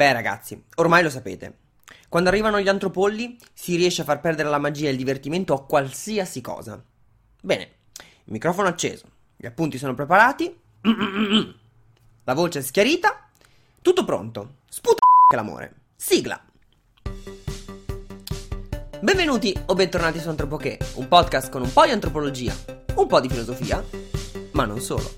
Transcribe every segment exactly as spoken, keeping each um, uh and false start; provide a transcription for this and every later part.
Beh ragazzi, ormai lo sapete. Quando arrivano gli antropolli si riesce a far perdere la magia e il divertimento a qualsiasi cosa. Bene, il microfono acceso, gli appunti sono preparati, la voce è schiarita, tutto pronto. Sputa che l'amore. Sigla. Benvenuti o bentornati su Antropoché, un podcast con un po' di antropologia, un po' di filosofia, ma non solo.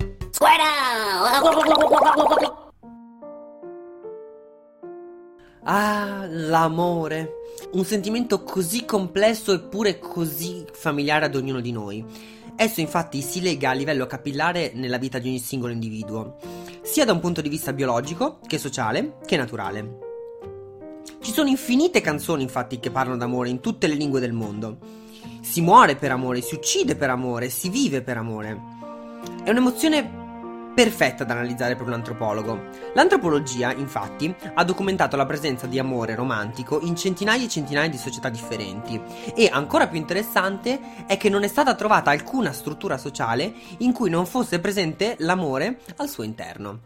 Ah, l'amore. Un sentimento così complesso eppure così familiare ad ognuno di noi. Esso infatti si lega a livello capillare nella vita di ogni singolo individuo, sia da un punto di vista biologico, che sociale, che naturale. Ci sono infinite canzoni infatti che parlano d'amore in tutte le lingue del mondo. Si muore per amore, si uccide per amore, si vive per amore. È un'emozione perfetta da analizzare per un antropologo. L'antropologia, infatti, ha documentato la presenza di amore romantico in centinaia e centinaia di società differenti e, ancora più interessante, è che non è stata trovata alcuna struttura sociale in cui non fosse presente l'amore al suo interno.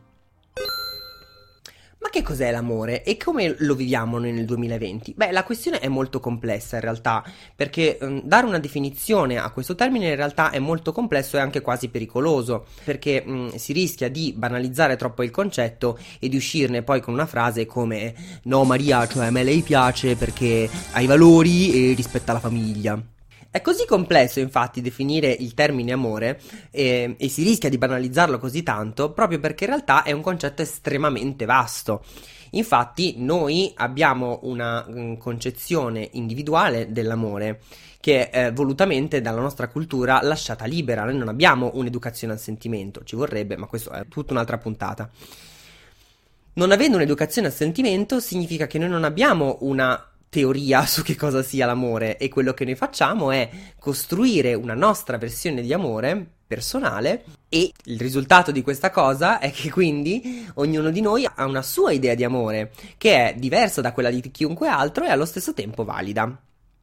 Ma che cos'è l'amore e come lo viviamo noi nel duemilaventi? Beh, la questione è molto complessa in realtà, perché um, dare una definizione a questo termine in realtà è molto complesso e anche quasi pericoloso, perché um, si rischia di banalizzare troppo il concetto e di uscirne poi con una frase come "No Maria, cioè a me lei piace perché ha i valori e rispetta la famiglia". È così complesso infatti definire il termine amore e, e si rischia di banalizzarlo così tanto proprio perché in realtà è un concetto estremamente vasto. Infatti noi abbiamo una um, concezione individuale dell'amore che è eh, volutamente dalla nostra cultura lasciata libera. Noi non abbiamo un'educazione al sentimento, ci vorrebbe, ma questo è tutta un'altra puntata. Non avendo un'educazione al sentimento significa che noi non abbiamo una teoria su che cosa sia l'amore e quello che noi facciamo è costruire una nostra versione di amore personale e il risultato di questa cosa è che quindi ognuno di noi ha una sua idea di amore che è diversa da quella di chiunque altro e allo stesso tempo valida.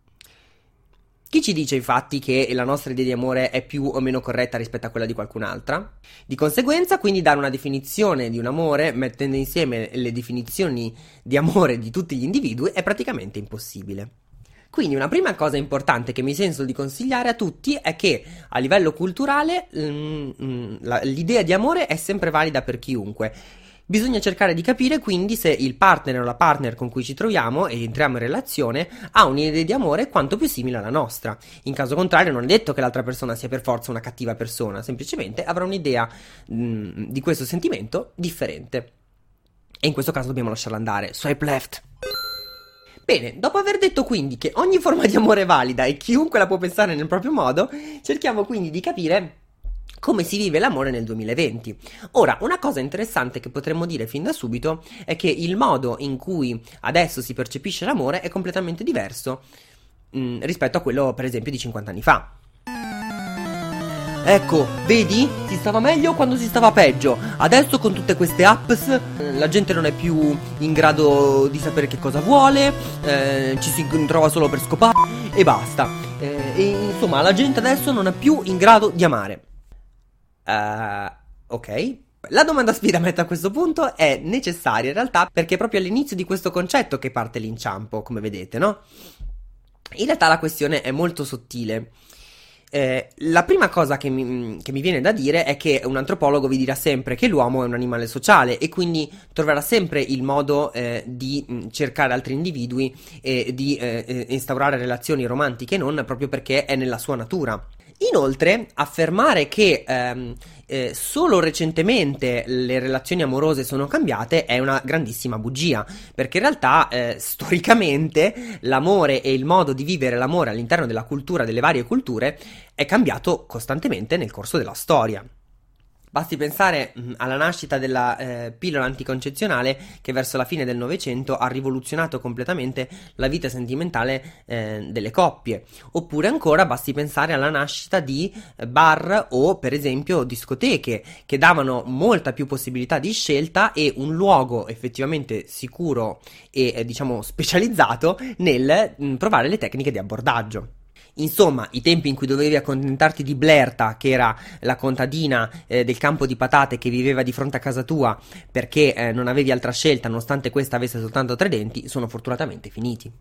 Chi ci dice infatti che la nostra idea di amore è più o meno corretta rispetto a quella di qualcun'altra? Di conseguenza, quindi dare una definizione di un amore mettendo insieme le definizioni di amore di tutti gli individui è praticamente impossibile. Quindi una prima cosa importante che mi sento di consigliare a tutti è che a livello culturale mm, la, l'idea di amore è sempre valida per chiunque. Bisogna cercare di capire quindi se il partner o la partner con cui ci troviamo e entriamo in relazione ha un'idea di amore quanto più simile alla nostra. In caso contrario non è detto che l'altra persona sia per forza una cattiva persona, semplicemente avrà un'idea mh, di questo sentimento differente. E in questo caso dobbiamo lasciarla andare. Swipe left. Bene, dopo aver detto quindi che ogni forma di amore è valida e chiunque la può pensare nel proprio modo, cerchiamo quindi di capire come si vive l'amore nel duemilaventi. Ora, una cosa interessante che potremmo dire fin da subito è che il modo in cui adesso si percepisce l'amore è completamente diverso mh, rispetto a quello, per esempio, di cinquanta anni fa. Ecco, vedi? Si stava meglio quando si stava peggio. Adesso con tutte queste apps la gente non è più in grado di sapere che cosa vuole, eh, ci si trova solo per scopare e basta. Eh, e insomma, la gente adesso non è più in grado di amare. Uh, ok. La domanda sfida metta a questo punto è necessaria in realtà perché è proprio all'inizio di questo concetto che parte l'inciampo, come vedete, no? In realtà la questione è molto sottile. Eh, la prima cosa che mi, che mi viene da dire è che un antropologo vi dirà sempre che l'uomo è un animale sociale e quindi troverà sempre il modo eh, di mh, cercare altri individui e di eh, instaurare relazioni romantiche non proprio perché è nella sua natura. Inoltre, affermare che ehm, eh, solo recentemente le relazioni amorose sono cambiate è una grandissima bugia, perché in realtà eh, storicamente l'amore e il modo di vivere l'amore all'interno della cultura, delle varie culture, è cambiato costantemente nel corso della storia. Basti pensare mh, alla nascita della eh, pillola anticoncezionale che verso la fine del Novecento ha rivoluzionato completamente la vita sentimentale eh, delle coppie. Oppure ancora basti pensare alla nascita di eh, bar o per esempio discoteche che davano molta più possibilità di scelta e un luogo effettivamente sicuro e eh, diciamo specializzato nel mh, provare le tecniche di abbordaggio. Insomma, i tempi in cui dovevi accontentarti di Blerta, che era la contadina eh, del campo di patate che viveva di fronte a casa tua perché eh, non avevi altra scelta nonostante questa avesse soltanto tre denti, sono fortunatamente finiti.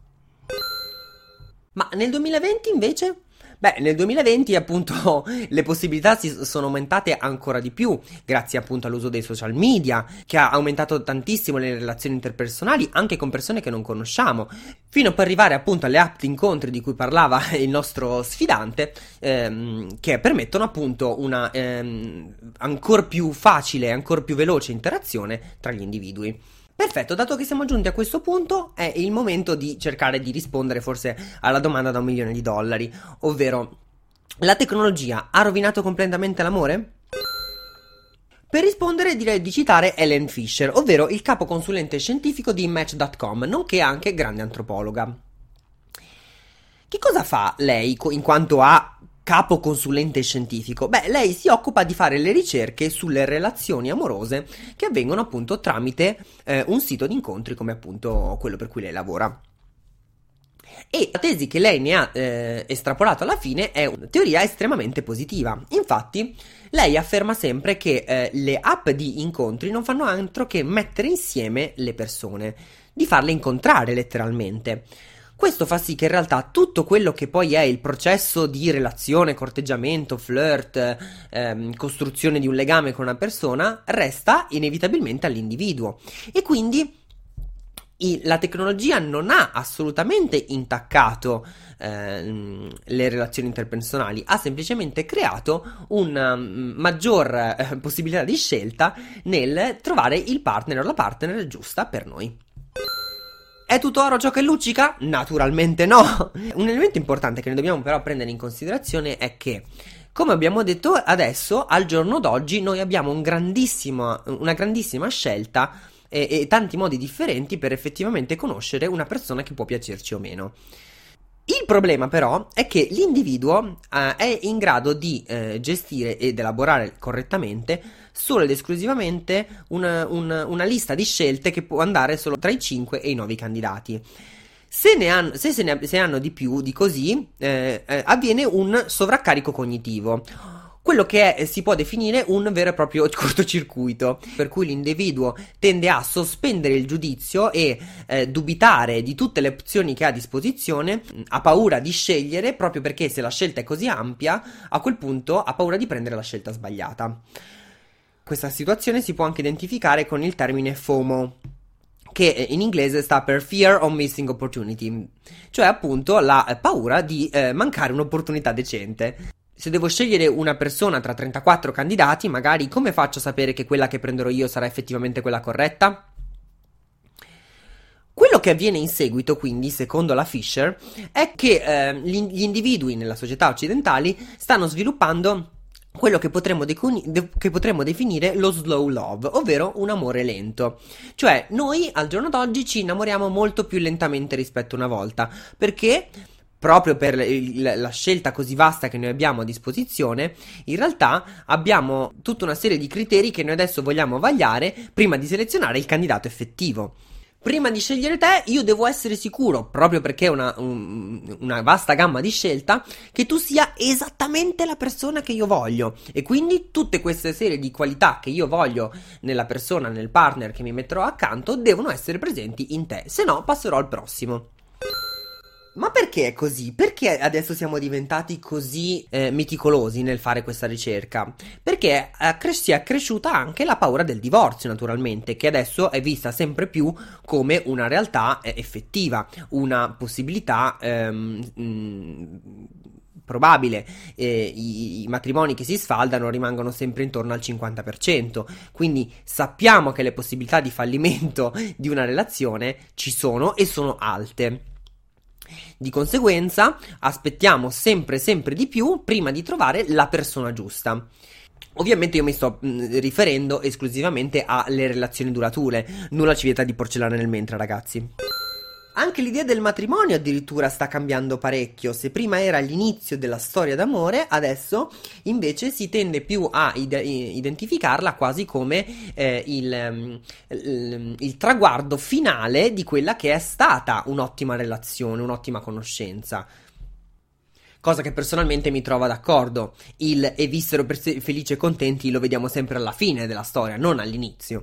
Ma nel duemilaventi invece? Beh, nel duemilaventi appunto le possibilità si sono aumentate ancora di più, grazie appunto all'uso dei social media, che ha aumentato tantissimo le relazioni interpersonali anche con persone che non conosciamo, fino per arrivare appunto alle app di incontri di cui parlava il nostro sfidante, ehm, che permettono appunto una ehm, ancora più facile e ancora più veloce interazione tra gli individui. Perfetto, dato che siamo giunti a questo punto, è il momento di cercare di rispondere forse alla domanda da un milione di dollari, ovvero: la tecnologia ha rovinato completamente l'amore? Per rispondere direi di citare Helen Fisher, ovvero il capo consulente scientifico di Match punto com, nonché anche grande antropologa. Che cosa fa lei in quanto a capo consulente scientifico? Beh, lei si occupa di fare le ricerche sulle relazioni amorose che avvengono appunto tramite eh, un sito di incontri come appunto quello per cui lei lavora. E la tesi che lei ne ha eh, estrapolato alla fine è una teoria estremamente positiva. Infatti, lei afferma sempre che eh, le app di incontri non fanno altro che mettere insieme le persone, di farle incontrare letteralmente. Questo fa sì che in realtà tutto quello che poi è il processo di relazione, corteggiamento, flirt, ehm, costruzione di un legame con una persona resta inevitabilmente all'individuo. E quindi i, la tecnologia non ha assolutamente intaccato ehm, le relazioni interpersonali, ha semplicemente creato una um, maggior eh, possibilità di scelta nel trovare il partner o la partner giusta per noi. È tutto oro ciò che luccica? Naturalmente no! Un elemento importante che noi dobbiamo però prendere in considerazione è che, come abbiamo detto adesso, al giorno d'oggi noi abbiamo un grandissimo, una grandissima scelta e, e tanti modi differenti per effettivamente conoscere una persona che può piacerci o meno. Il problema però è che l'individuo eh, è in grado di eh, gestire ed elaborare correttamente solo ed esclusivamente una, una, una lista di scelte che può andare solo tra i cinque e i nove candidati. Se ne hanno, se se ne, se hanno di più di così, eh, eh, avviene un sovraccarico cognitivo. Quello che è, si può definire un vero e proprio cortocircuito, per cui l'individuo tende a sospendere il giudizio e eh, dubitare di tutte le opzioni che ha a disposizione, ha paura di scegliere proprio perché se la scelta è così ampia, a quel punto ha paura di prendere la scelta sbagliata. Questa situazione si può anche identificare con il termine FOMO, che in inglese sta per Fear of Missing Opportunity, cioè appunto la paura di eh, mancare un'opportunità decente. Se devo scegliere una persona tra trentaquattro candidati, magari come faccio a sapere che quella che prenderò io sarà effettivamente quella corretta? Quello che avviene in seguito, quindi, secondo la Fisher, è che eh, gli individui nella società occidentali stanno sviluppando quello che potremmo, decuni- de- che potremmo definire lo slow love, ovvero un amore lento. Cioè, noi al giorno d'oggi ci innamoriamo molto più lentamente rispetto a una volta, perché proprio per il, la scelta così vasta che noi abbiamo a disposizione, in realtà abbiamo tutta una serie di criteri che noi adesso vogliamo vagliare prima di selezionare il candidato effettivo. Prima di scegliere te, io devo essere sicuro, proprio perché è una, un, una vasta gamma di scelta, che tu sia esattamente la persona che io voglio. E quindi tutte queste serie di qualità che io voglio nella persona, nel partner che mi metterò accanto, devono essere presenti in te, se no passerò al prossimo. Ma perché è così? Perché adesso siamo diventati così eh, meticolosi nel fare questa ricerca? Perché eh, cre- si è cresciuta anche la paura del divorzio, naturalmente, che adesso è vista sempre più come una realtà eh, effettiva, una possibilità ehm, mh, probabile. Eh, i, i matrimoni che si sfaldano rimangono sempre intorno al cinquanta per cento, quindi sappiamo che le possibilità di fallimento di una relazione ci sono e sono alte. Di conseguenza aspettiamo sempre sempre di più prima di trovare la persona giusta. Ovviamente io mi sto mh, riferendo esclusivamente alle relazioni durature, nulla ci vieta di porcellane nel mentre, ragazzi. Anche l'idea del matrimonio addirittura sta cambiando parecchio. Se prima era l'inizio della storia d'amore, adesso invece si tende più a ide- identificarla quasi come eh, il, il, il traguardo finale di quella che è stata un'ottima relazione, un'ottima conoscenza. cosa che personalmente mi trova d'accordo. Il "e vissero per se- felici e contenti" lo vediamo sempre alla fine della storia, non all'inizio.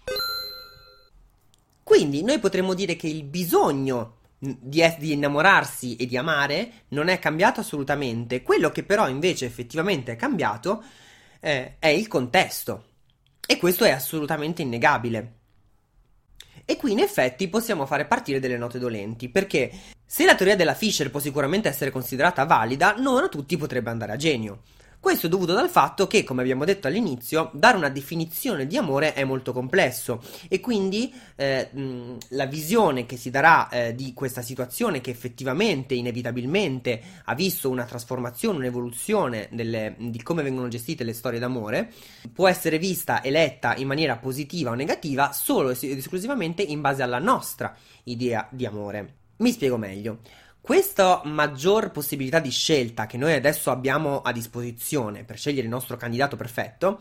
Quindi noi potremmo dire che il bisogno di, es- di innamorarsi e di amare non è cambiato assolutamente. Quello che però invece effettivamente è cambiato eh, è il contesto. E questo è assolutamente innegabile. E qui in effetti possiamo fare partire delle note dolenti, perché se la teoria della Fisher può sicuramente essere considerata valida, non a tutti potrebbe andare a genio. Questo è dovuto dal fatto che, come abbiamo detto all'inizio, dare una definizione di amore è molto complesso e quindi eh, mh, la visione che si darà eh, di questa situazione, che effettivamente, inevitabilmente ha visto una trasformazione, un'evoluzione delle, di come vengono gestite le storie d'amore, può essere vista e letta in maniera positiva o negativa solo ed esclusivamente in base alla nostra idea di amore. Mi spiego meglio. Questa maggior possibilità di scelta che noi adesso abbiamo a disposizione per scegliere il nostro candidato perfetto,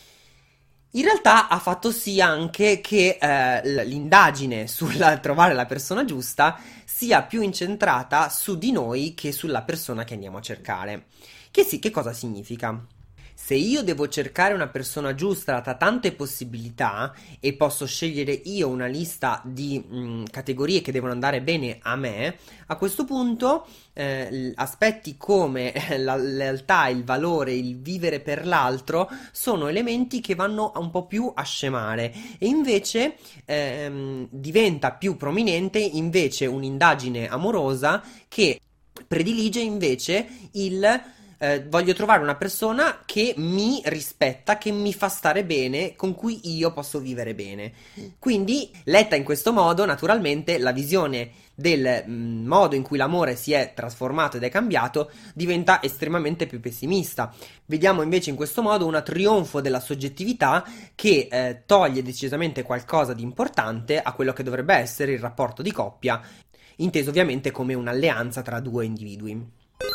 in realtà ha fatto sì anche che eh, l'indagine sul trovare la persona giusta sia più incentrata su di noi che sulla persona che andiamo a cercare. Che sì, che cosa significa? Se io devo cercare una persona giusta tra tante possibilità e posso scegliere io una lista di mh, categorie che devono andare bene a me, a questo punto eh, aspetti come la lealtà, il valore, il vivere per l'altro sono elementi che vanno un po' più a scemare e invece ehm, diventa più prominente invece un'indagine amorosa che predilige invece il Eh, voglio trovare una persona che mi rispetta, che mi fa stare bene, con cui io posso vivere bene. Quindi, letta in questo modo, naturalmente la visione del mm, modo in cui l'amore si è trasformato ed è cambiato diventa estremamente più pessimista. Vediamo invece in questo modo un trionfo della soggettività che eh, toglie decisamente qualcosa di importante a quello che dovrebbe essere il rapporto di coppia, inteso ovviamente come un'alleanza tra due individui.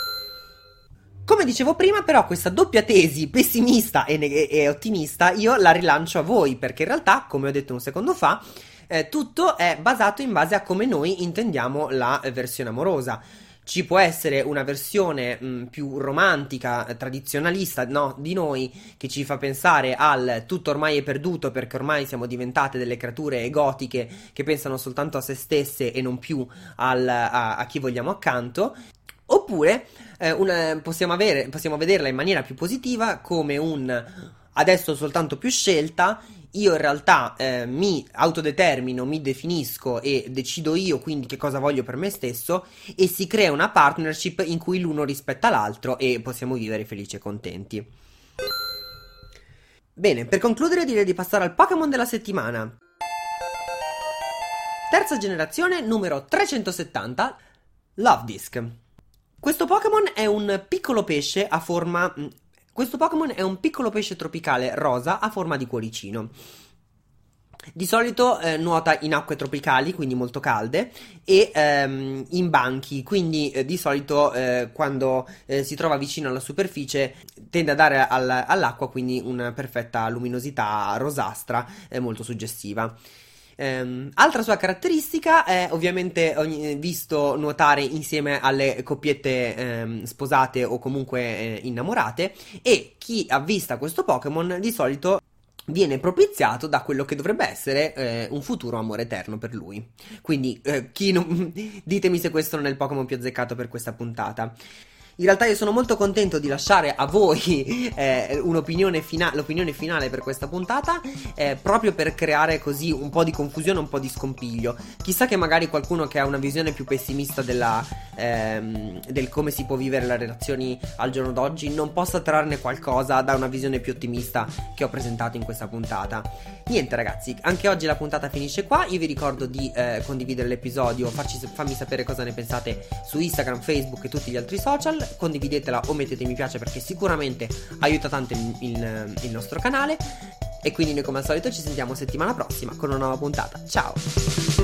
Come dicevo prima, però, questa doppia tesi pessimista e, neg- e ottimista io la rilancio a voi, perché in realtà, come ho detto un secondo fa, eh, tutto è basato in base a come noi intendiamo la eh, versione amorosa. Ci può essere una versione mh, più romantica, eh, tradizionalista, no, di noi, che ci fa pensare al tutto ormai è perduto perché ormai siamo diventate delle creature egotiche che pensano soltanto a se stesse e non più al- a, a chi vogliamo accanto. Oppure eh, una, possiamo, avere, possiamo vederla in maniera più positiva come un adesso soltanto più scelta, io in realtà eh, mi autodetermino, mi definisco e decido io quindi che cosa voglio per me stesso e si crea una partnership in cui l'uno rispetta l'altro e possiamo vivere felici e contenti. Bene, per concludere direi di passare al Pokémon della settimana. Terza generazione, numero trecentosettanta, Love Disc. Questo Pokémon è un piccolo pesce a forma... Questo Pokémon è un piccolo pesce tropicale rosa a forma di cuoricino. Di solito eh, nuota in acque tropicali, quindi molto calde, e ehm, in banchi, quindi eh, di solito eh, quando eh, si trova vicino alla superficie tende a dare al- all'acqua quindi una perfetta luminosità rosastra, eh, molto suggestiva. Um, altra sua caratteristica è ovviamente ogni, visto nuotare insieme alle coppiette um, sposate o comunque eh, innamorate, e chi avvista questo Pokémon di solito viene propiziato da quello che dovrebbe essere eh, un futuro amore eterno per lui. Quindi eh, chi non... ditemi se questo non è il Pokémon più azzeccato per questa puntata. In realtà io sono molto contento di lasciare a voi eh, un'opinione finale, l'opinione finale per questa puntata, eh, proprio per creare così un po' di confusione, un po' di scompiglio. Chissà che magari qualcuno che ha una visione più pessimista della, ehm, del come si può vivere le relazioni al giorno d'oggi non possa trarne qualcosa da una visione più ottimista che ho presentato in questa puntata. Niente ragazzi, anche oggi la puntata finisce qua. Io vi ricordo di eh, condividere l'episodio, farci, farmi sapere cosa ne pensate su Instagram, Facebook e tutti gli altri social. Condividetela o mettete mi piace perché sicuramente aiuta tanto il, il, il nostro canale. E quindi noi come al solito ci sentiamo settimana prossima con una nuova puntata. Ciao!